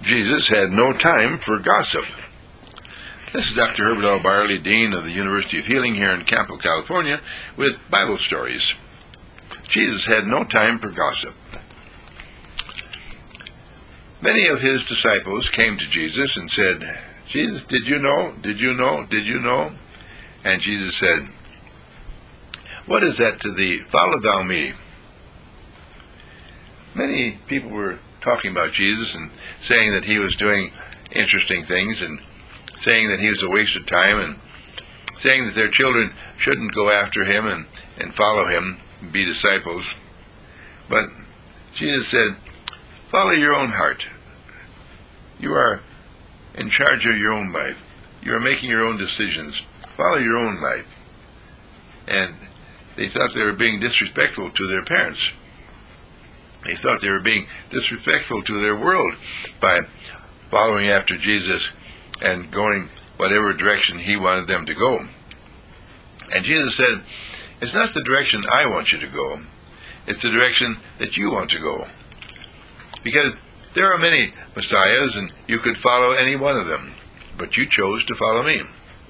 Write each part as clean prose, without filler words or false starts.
Jesus had no time for gossip. This is Dr. Herbert L. Barley, Dean of the University of Healing here in Campo, California, with Bible stories. Jesus had no time for gossip. Many of his disciples came to Jesus and said, "Jesus, did you know? Did you know? Did you know?" And Jesus said, "What is that to thee? Follow thou me." Many people were talking about Jesus and saying that he was doing interesting things and saying that he was a waste of time and saying that their children shouldn't go after him and follow him and be disciples. But Jesus said, "Follow your own heart. You are in charge of your own life. You are making your own decisions. Follow your own life." And they thought they were being disrespectful to their parents. They thought they were being disrespectful to their world by following after Jesus and going whatever direction he wanted them to go. And Jesus said, "It's not the direction I want you to go. It's the direction that you want to go. Because there are many messiahs, and you could follow any one of them. But you chose to follow me.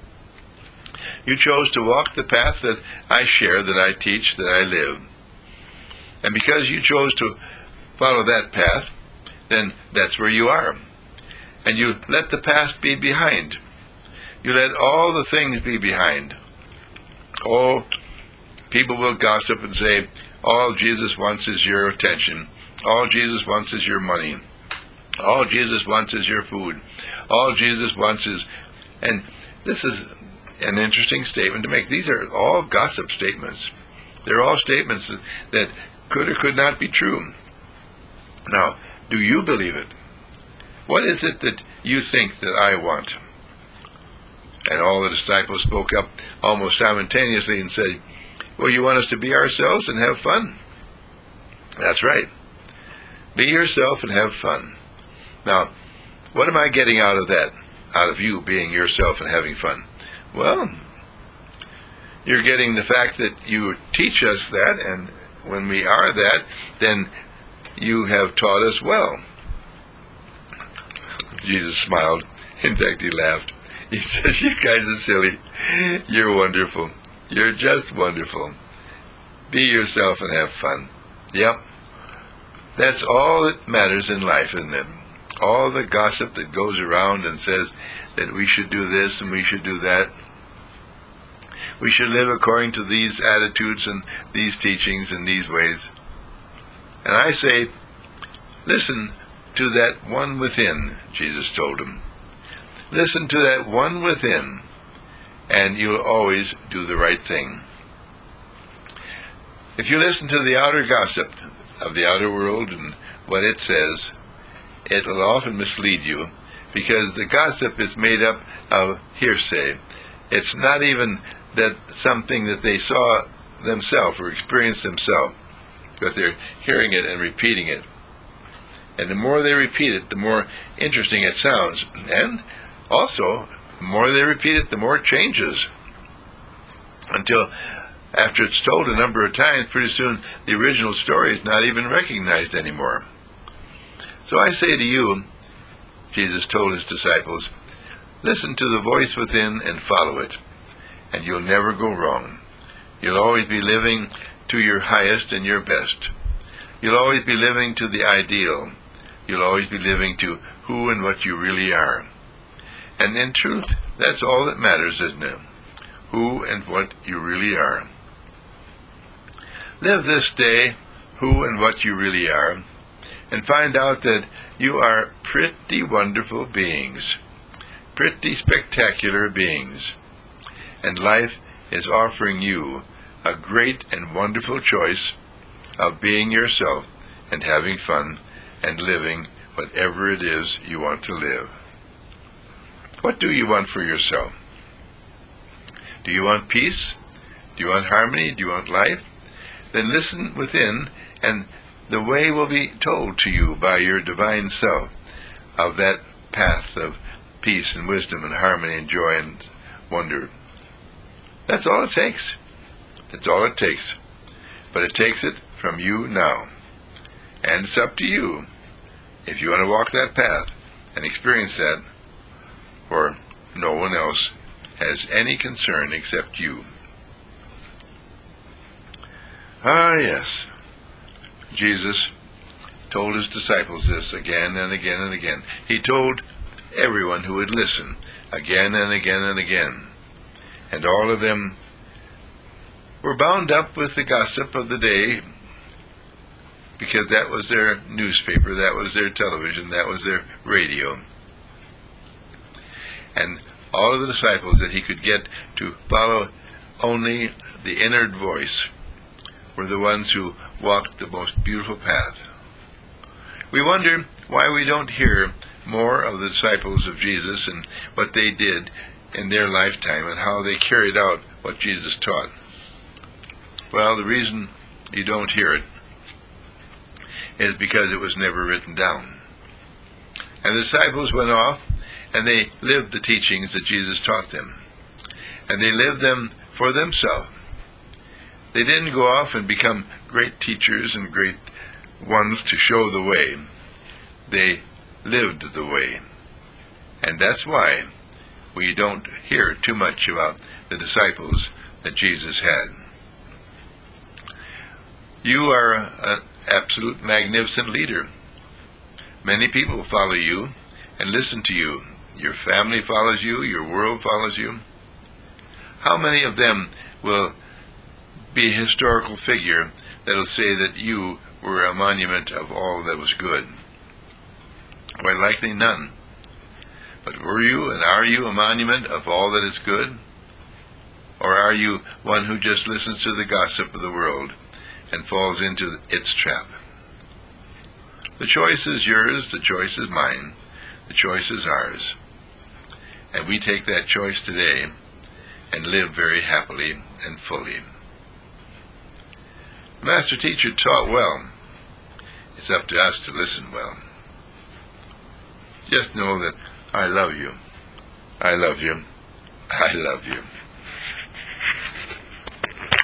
You chose to walk the path that I share, that I teach, that I live. And because you chose to follow that path, then that's where you are. And you let the past be behind. You let all the things be behind. Oh, people will gossip and say, all Jesus wants is your attention. All Jesus wants is your money. All Jesus wants is your food. All Jesus wants is..." And this is an interesting statement to make. These are all gossip statements. They're all statements that could or could not be true. Now, do you believe it? What is it that you think that I want? And all the disciples spoke up almost simultaneously and said, "Well, you want us to be ourselves and have fun?" That's right. Be yourself and have fun. Now, what am I getting out of that? Out of you being yourself and having fun? Well, you're getting the fact that you teach us that, and when we are that, then you have taught us well. Jesus smiled. In fact, he laughed. He says, "You guys are silly. You're wonderful. You're just wonderful. Be yourself and have fun." Yep. That's all that matters in life, isn't it? All the gossip that goes around and says that we should do this and we should do that. We should live according to these attitudes and these teachings and these ways. And I say, listen to that one within, Jesus told him. Listen to that one within, and you'll always do the right thing. If you listen to the outer gossip of the outer world and what it says, it will often mislead you, because the gossip is made up of hearsay. It's not even that something that they saw themselves or experienced themselves, but they're hearing it and repeating it. And the more they repeat it, the more interesting it sounds. And also, the more they repeat it, the more it changes. Until, after it's told a number of times, pretty soon the original story is not even recognized anymore. So I say to you, Jesus told his disciples, listen to the voice within and follow it, and you'll never go wrong. You'll always be living to your highest and your best. You'll always be living to the ideal. You'll always be living to who and what you really are. And in truth, that's all that matters, isn't it? Who and what you really are. Live this day who and what you really are, and find out that you are pretty wonderful beings, pretty spectacular beings. And life is offering you a great and wonderful choice of being yourself and having fun and living whatever it is you want to live. What do you want for yourself? Do you want peace? Do you want harmony? Do you want life? Then listen within, and the way will be told to you by your divine self of that path of peace and wisdom and harmony and joy and wonder. That's all it takes. That's all it takes. But it takes it from you now. And it's up to you. If you want to walk that path, and experience that, for no one else has any concern except you. Ah, yes, Jesus told his disciples this again and again and again. He told everyone who would listen again and again and again. And all of them were bound up with the gossip of the day, because that was their newspaper, that was their television, that was their radio. And all of the disciples that he could get to follow only the inner voice were the ones who walked the most beautiful path. We wonder why we don't hear more of the disciples of Jesus and what they did in their lifetime and how they carried out what Jesus taught. Well, the reason you don't hear it is because it was never written down. And the disciples went off and they lived the teachings that Jesus taught them. And they lived them for themselves. They didn't go off and become great teachers and great ones to show the way. They lived the way. And that's why we don't hear too much about the disciples that Jesus had. You are an absolute magnificent leader. Many people follow you and listen to you. Your family follows you. Your world follows you. How many of them will be a historical figure that will say that you were a monument of all that was good? Quite likely none. But were you and are you a monument of all that is good? Or are you one who just listens to the gossip of the world and falls into its trap? The choice is yours, the choice is mine, the choice is ours. And we take that choice today and live very happily and fully. The Master Teacher taught well. It's up to us to listen well. Just know that I love you. I love you. I love you.